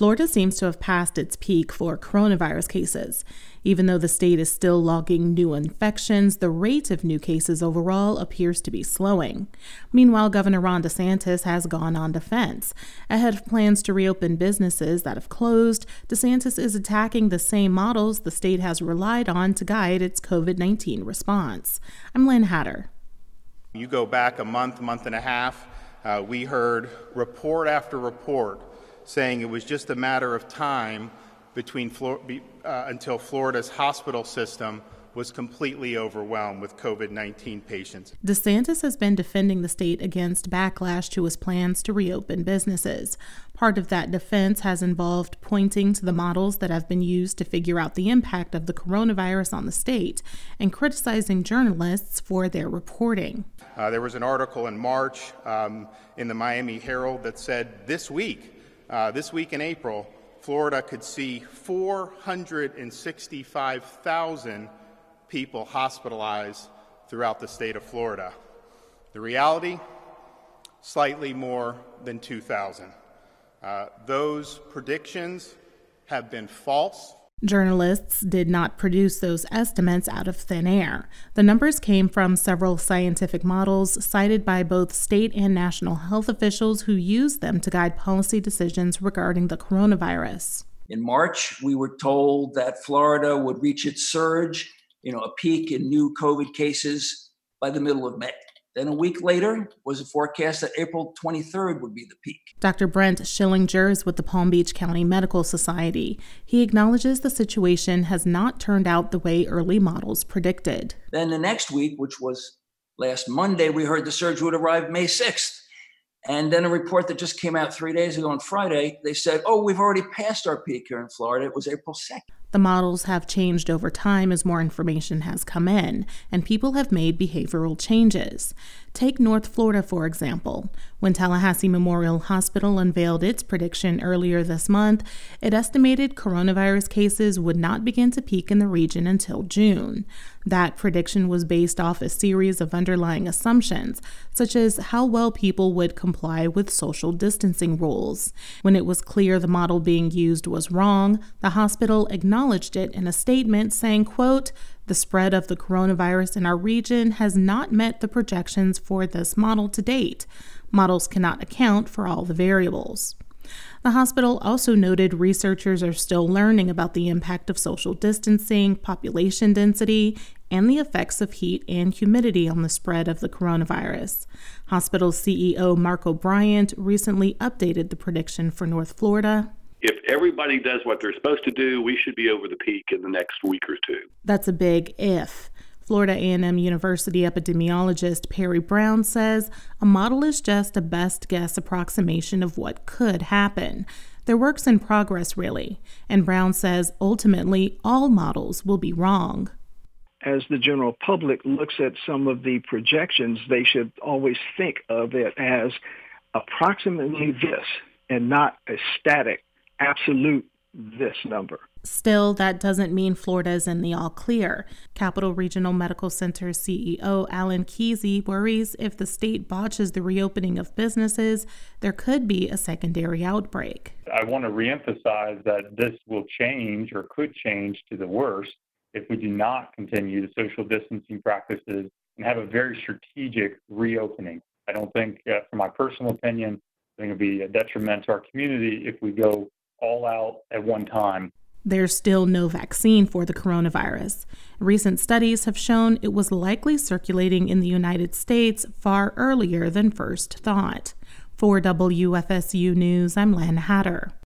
Florida seems to have passed its peak for coronavirus cases. Even though the state is still logging new infections, the rate of new cases overall appears to be slowing. Meanwhile, Governor Ron DeSantis has gone on defense. Ahead of plans to reopen businesses that have closed, DeSantis is attacking the same models the state has relied on to guide its COVID-19 response. I'm Lynn Hatter. You go back a month and a half, we heard report after report saying it was just a matter of time until Florida's hospital system was completely overwhelmed with COVID-19 patients. DeSantis has been defending the state against backlash to his plans to reopen businesses. Part of that defense has involved pointing to the models that have been used to figure out the impact of the coronavirus on the state and criticizing journalists for their reporting. There was an article in March in the Miami Herald that said this week in April, Florida could see 465,000 people hospitalized throughout the state of Florida. The reality, slightly more than 2,000. Those predictions have been false. Journalists did not produce those estimates out of thin air. The numbers came from several scientific models cited by both state and national health officials who used them to guide policy decisions regarding the coronavirus. In March, we were told that Florida would reach its surge, a peak in new COVID cases by the middle of May. Then a week later was a forecast that April 23rd would be the peak. Dr. Brent Schillinger is with the Palm Beach County Medical Society. He acknowledges the situation has not turned out the way early models predicted. Then the next week, which was last Monday, we heard the surge would arrive May 6th. And then a report that just came out 3 days ago on Friday, they said, we've already passed our peak here in Florida. It was April 2nd. The models have changed over time as more information has come in, and people have made behavioral changes. Take North Florida, for example. When Tallahassee Memorial Hospital unveiled its prediction earlier this month, it estimated coronavirus cases would not begin to peak in the region until June. That prediction was based off a series of underlying assumptions, such as how well people would comply with social distancing rules. When it was clear the model being used was wrong, the hospital acknowledged it in a statement saying, quote, "The spread of the coronavirus in our region has not met the projections for this model to date. Models cannot account for all the variables." The hospital also noted researchers are still learning about the impact of social distancing, population density, and the effects of heat and humidity on the spread of the coronavirus. Hospital CEO Mark O'Brien recently updated the prediction for North Florida. If everybody does what they're supposed to do, we should be over the peak in the next week or two. That's a big if. Florida A&M University epidemiologist Perry Brown says a model is just a best guess approximation of what could happen. They're works in progress, really. And Brown says ultimately all models will be wrong. As the general public looks at some of the projections, they should always think of it as approximately this and not a static, absolute this number. Still, that doesn't mean Florida is in the all clear. Capital Regional Medical Center CEO Alan Kesey worries if the state botches the reopening of businesses, there could be a secondary outbreak. I want to reemphasize that this will change or could change to the worse if we do not continue the social distancing practices and have a very strategic reopening. I don't think, from my personal opinion, I think it would be a detriment to our community if we go all out at one time. There's still no vaccine for the coronavirus. Recent studies have shown it was likely circulating in the United States far earlier than first thought. For WFSU News, I'm Lynn Hatter.